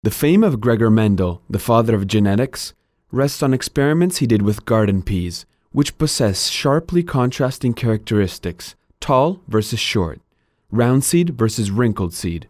The fame of Gregor Mendel, the father of genetics, rests on experiments he did with garden peas, which possess sharply contrasting characteristics: tall versus short, round seed versus wrinkled seed.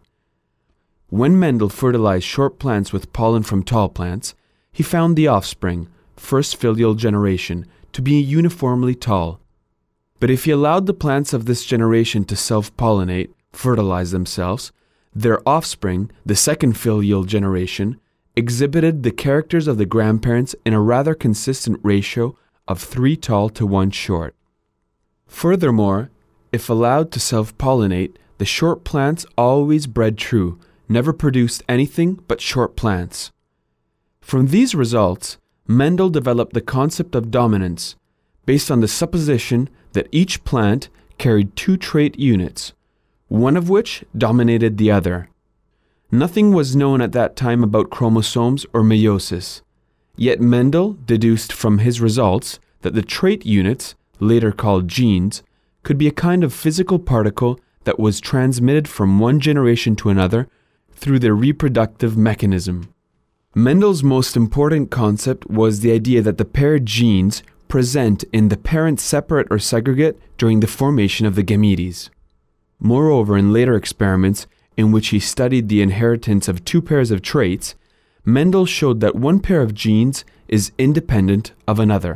When Mendel fertilized short plants with pollen from tall plants, he found the offspring, first filial generation, to be uniformly tall. But if he allowed the plants of this generation to self-pollinate, fertilize themselves, their offspring, the second filial generation, exhibited the characters of the grandparents in a rather consistent ratio of 3 tall to 1 short. Furthermore, if allowed to self-pollinate, the short plants always bred true, never produced anything but short plants. From these results, Mendel developed the concept of dominance, based on the supposition that each plant carried 2 trait units, one of which dominated the other. Nothing was known at that time about chromosomes or meiosis, yet Mendel deduced from his results that the trait units, later called genes, could be a kind of physical particle that was transmitted from one generation to another through their reproductive mechanism. Mendel's most important concept was the idea that the paired genes present in the parent separate or segregate during the formation of the gametes. Moreover, in later experiments in which he studied the inheritance of 2 pairs of traits, Mendel showed that one pair of genes is independent of another.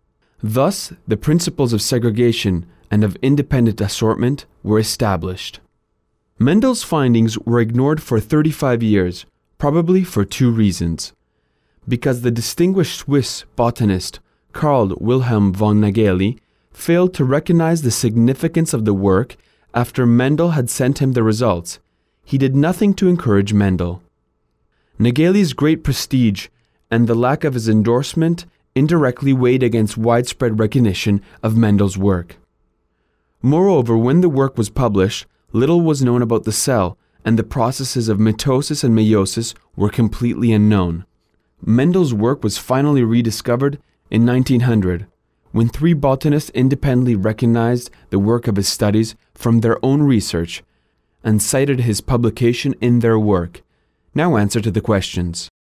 Thus, the principles of segregation and of independent assortment were established. Mendel's findings were ignored for 35 years, probably for 2 reasons. Because the distinguished Swiss botanist Carl Wilhelm von Nageli failed to recognize the significance of the work after Mendel had sent him the results. He did nothing to encourage Mendel. Nageli's great prestige and the lack of his endorsement indirectly weighed against widespread recognition of Mendel's work. Moreover, when the work was published, little was known about the cell, and the processes of mitosis and meiosis were completely unknown. Mendel's work was finally rediscovered in 1900, when 3 botanists independently recognized the work of his studies from their own research and cited his publication in their work. Now answer to the questions.